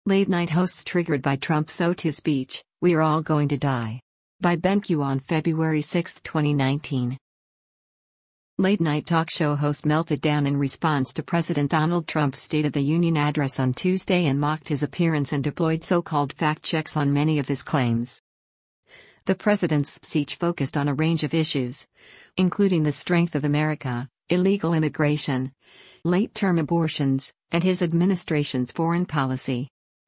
Late night hosts triggered by Trump's O2 speech, "We're all going to die." By BenQ on February 6, 2019. Late night talk show host melted down in response to President Donald Trump's State of the Union address on Tuesday and mocked his appearance and deployed so-called fact checks on many of his claims. The president's speech focused on a range of issues, including the strength of America, illegal immigration, late-term abortions, and his administration's foreign policy.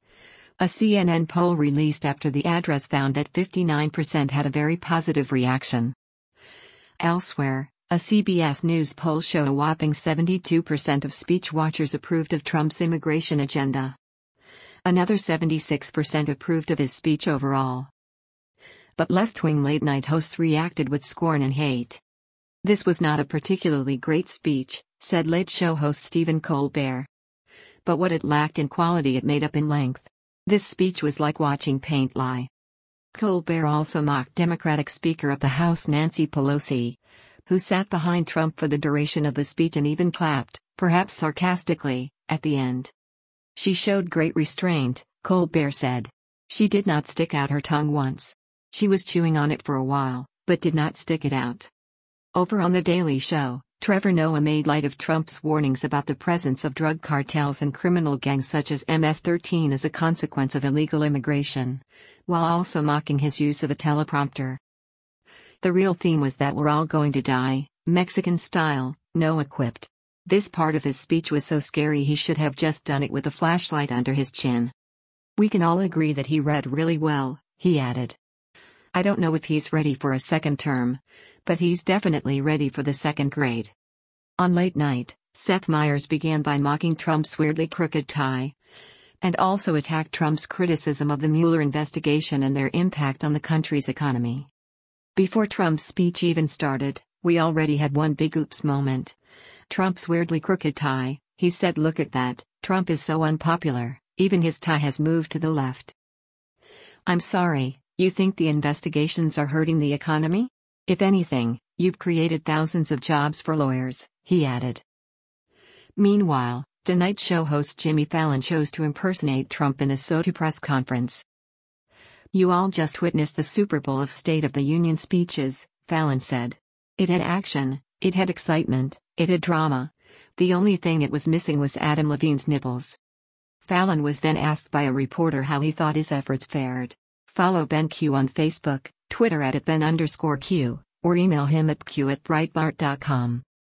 A CNN poll released after the address found that 59% had a very positive reaction. Elsewhere, a CBS News poll showed a whopping 72% of speech watchers approved of Trump's immigration agenda. Another 76% approved of his speech overall. But left-wing late-night hosts reacted with scorn and hate. "This was not a particularly great speech," said Late Show host Stephen Colbert. "But what it lacked in quality it made up in length. This speech was like watching paint dry." Colbert also mocked Democratic Speaker of the House Nancy Pelosi, who sat behind Trump for the duration of the speech and even clapped, perhaps sarcastically, at the end. "She showed great restraint," Colbert said. "She did not stick out her tongue once. She was chewing on it for a while, but did not stick it out." Over on The Daily Show, Trevor Noah made light of Trump's warnings about the presence of drug cartels and criminal gangs such as MS-13 as a consequence of illegal immigration, while also mocking his use of a teleprompter. "The real theme was that we're all going to die, Mexican style," Noah quipped. This part of his speech was so scary he should have just done it with a flashlight under his chin. "We can all agree that he read really well," he added. "I don't know if he's ready for a second term, but he's definitely ready for the second grade." On Late Night, Seth Meyers began by mocking Trump's weirdly crooked tie, and also attacked Trump's criticism of the Mueller investigation and their impact on the country's economy. Before Trump's speech even started, we already had one big oops moment. "Trump's weirdly crooked tie," he said. "Look at that, Trump is so unpopular, even his tie has moved to the left." "I'm sorry, you think the investigations are hurting the economy? If anything, you've created thousands of jobs for lawyers," he added. Meanwhile, Tonight Show host Jimmy Fallon chose to impersonate Trump in a O2 press conference. "You all just witnessed the Super Bowl of State of the Union speeches," Fallon said. "It had action, it had excitement, it had drama. The only thing it was missing was Adam Levine's nipples." Fallon was then asked by a reporter how he thought his efforts fared. Follow BenQ on Facebook, Twitter @Ben_Q, or email him at q@breitbart.com.